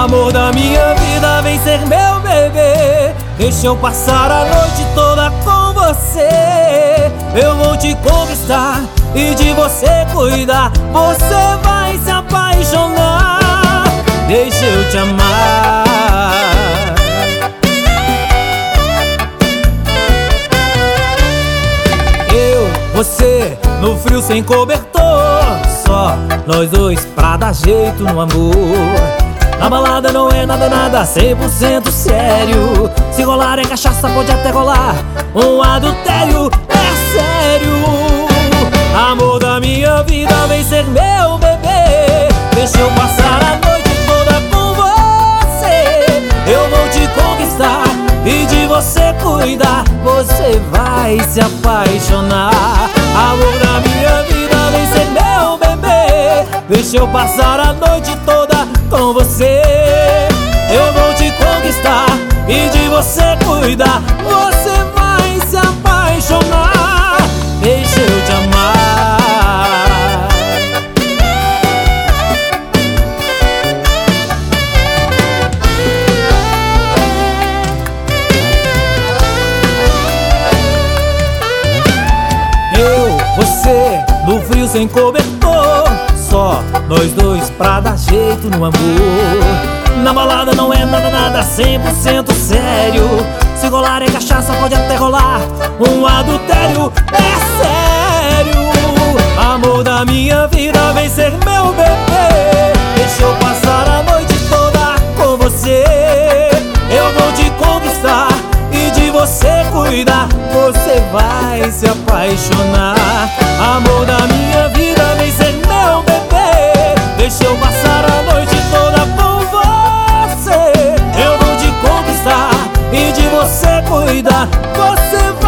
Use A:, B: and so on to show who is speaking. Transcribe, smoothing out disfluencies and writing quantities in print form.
A: Amor da minha vida, vem ser meu bebê. Deixa eu passar a noite toda com você. Eu vou te conquistar e de você cuidar. Você vai se apaixonar. Deixa eu te amar. Eu, você, no frio sem cobertor, só nós dois pra dar jeito no amor. Na balada não é nada, nada, 100% sério. Se rolar é cachaça, pode até rolar um adultério, é sério. Amor da minha vida, vem ser meu bebê. Deixa eu passar a noite toda com você. Eu vou te conquistar e de você cuidar. Você vai se apaixonar. Amor da minha vida, vem ser meu bebê. Deixa eu passar a noite toda com você. Eu vou te conquistar e de você cuidar. Você vai se apaixonar. Deixa eu te amar. Eu, você, no frio sem cobertor, só nós dois pra dar jeito no amor. Na balada não é nada, nada, 100% sério. Se rolar é cachaça, pode até rolar um adultério, é sério. Amor da minha vida, vem ser meu bebê. Deixa eu passar a noite toda com você. Eu vou te conquistar e de você cuidar. Você vai se apaixonar. Amor da minha vida, vem ser meu bebê. Deixa eu passar a noite toda com você. Eu vou te conquistar e de você cuidar. Você